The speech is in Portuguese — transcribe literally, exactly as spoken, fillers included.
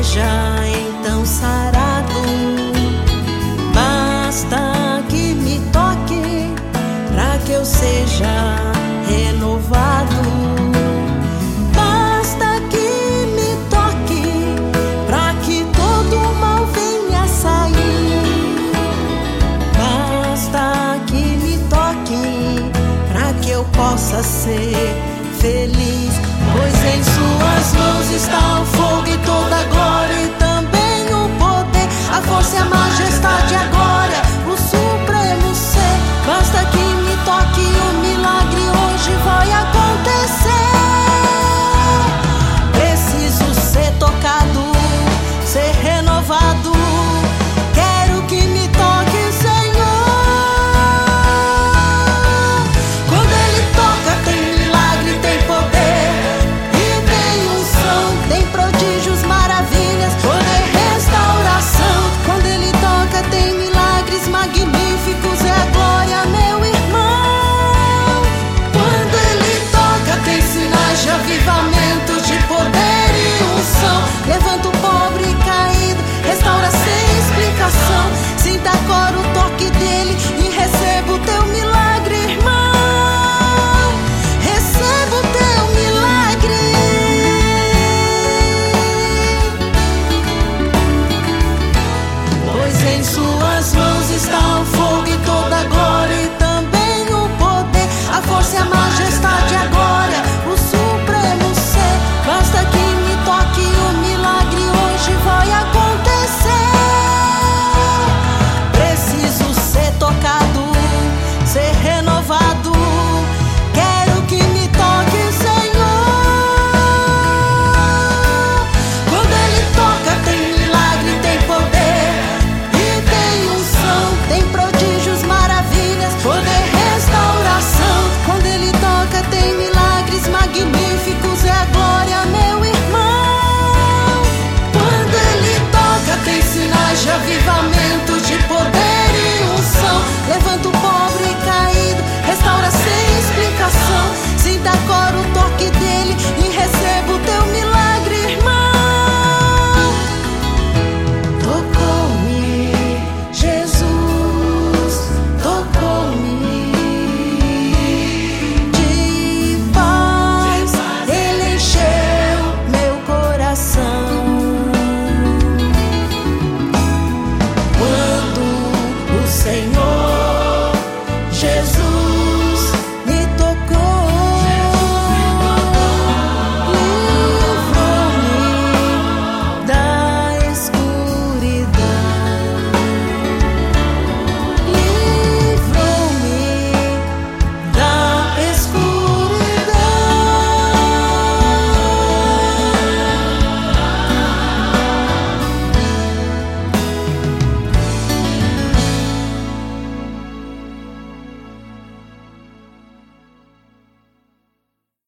esteja então sarado. Basta que me toque pra que eu seja renovado. Basta que me toque pra que todo mal venha sair. Basta que me toque pra que eu possa ser feliz. Pois em suas mãos está o fogo e toda a glória, e também o poder, a força e a majestade, a glória, o supremo ser. Basta que me toque, o milagre hoje vai acontecer. Preciso ser tocado, ser renovado. Quero que me toque, Senhor. Quando Ele toca tem milagre, tem poder, e tem unção, tem prodígios, maravilhas, poder, restauração. Quando Ele toca tem milagres magníficos, é a glória, meu irmão. Quando Ele toca tem sinais de avivamento, de poder e unção. Levanta o pobre caído, restaura sem explicação. Sinta agora o toque dele e receba o teu milagre, irmão. Receba o teu milagre. Pois em suas mãos está o fogo e toda a glória, e também o poder, a força e a majestade, a glória, o supremo ser. Basta que me toque, o milagre hoje vai acontecer. Preciso ser tocado, ser renovado. Quero que me toque, Senhor. Quando Ele toca tem milagre, tem poder, e tem unção, tem prodígios, maravilhas, poder, restauração. Quando Ele toca tem milagres magníficos, é a glória, meu irmão. Quando Ele toca tem sinais de avivamento, de poder e unção. Levanta o pobre caído, restaura sem explicação. Sinta agora o toque dele e receba o teu milagre, irmão. Tocou-me, Jesus, tocou-me. De paz, Ele encheu meu coração. Quando o Senhor